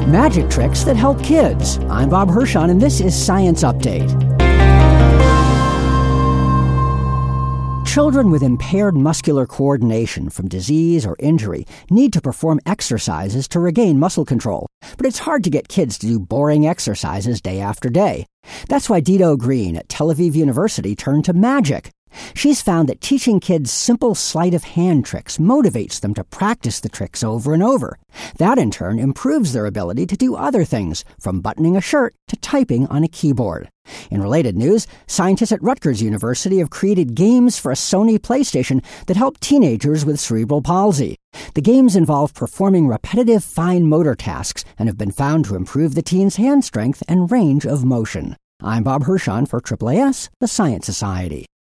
Magic tricks that help kids. I'm Bob Hirschon, and this is Science Update. Children with impaired muscular coordination from disease or injury need to perform exercises to regain muscle control. But it's hard to get kids to do boring exercises day after day. That's why Dido Green at Tel Aviv University turned to magic. She's found that teaching kids simple sleight-of-hand tricks motivates them to practice the tricks over and over. That, in turn, improves their ability to do other things, from buttoning a shirt to typing on a keyboard. In related news, scientists at Rutgers University have created games for a Sony PlayStation that help teenagers with cerebral palsy. The games involve performing repetitive fine motor tasks and have been found to improve the teen's hand strength and range of motion. I'm Bob Hirschon for AAAS, the Science Society.